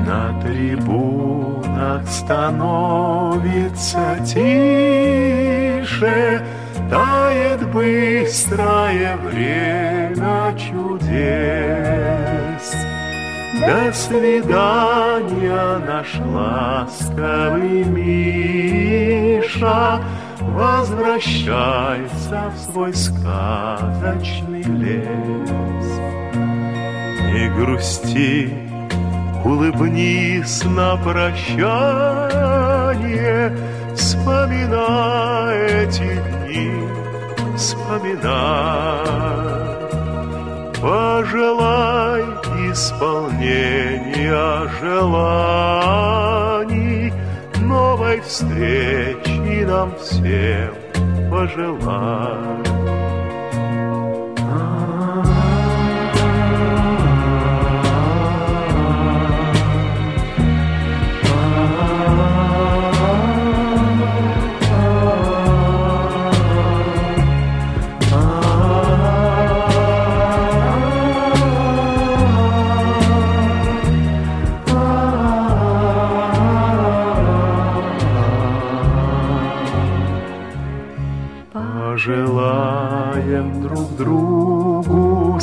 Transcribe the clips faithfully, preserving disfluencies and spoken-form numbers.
На трибунах становится тише, тает быстрое время чудес. До свидания, наш ласковый Миша, возвращайся в свой сказочный лес. Не грусти, улыбнись на прощание, вспоминай эти дни, вспоминай. Пожелай исполнения желаний, новой встречи нам всем пожелай. Пожелаем друг другу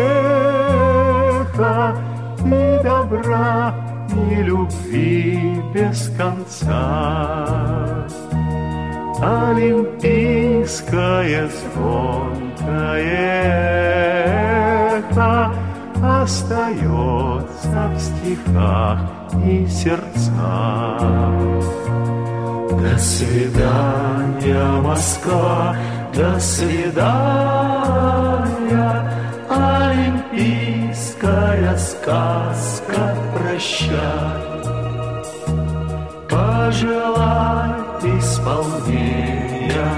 успеха и добра, и любви без конца. Олимпийское звонкое эхо остается в стихах и сердцах. До свидания, Москва, до свидания, олимпийская сказка, прощай. Пожелай исполнения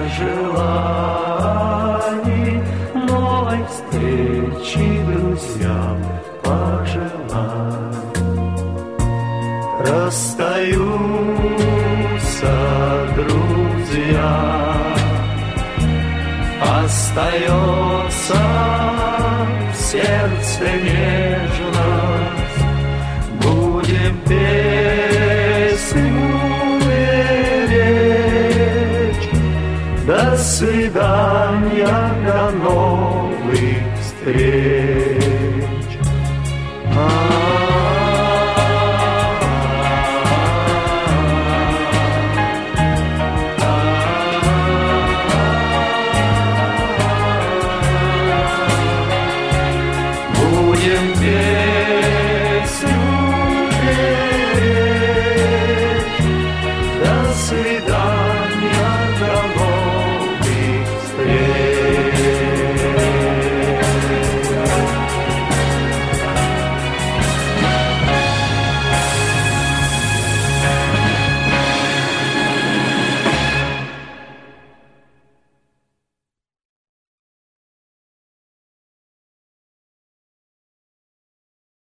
желаний, новой встречи друзьям пожелай. Расстаются друзья, остается в сердце нежность. Будем песню беречь. До свидания, до новых встреч.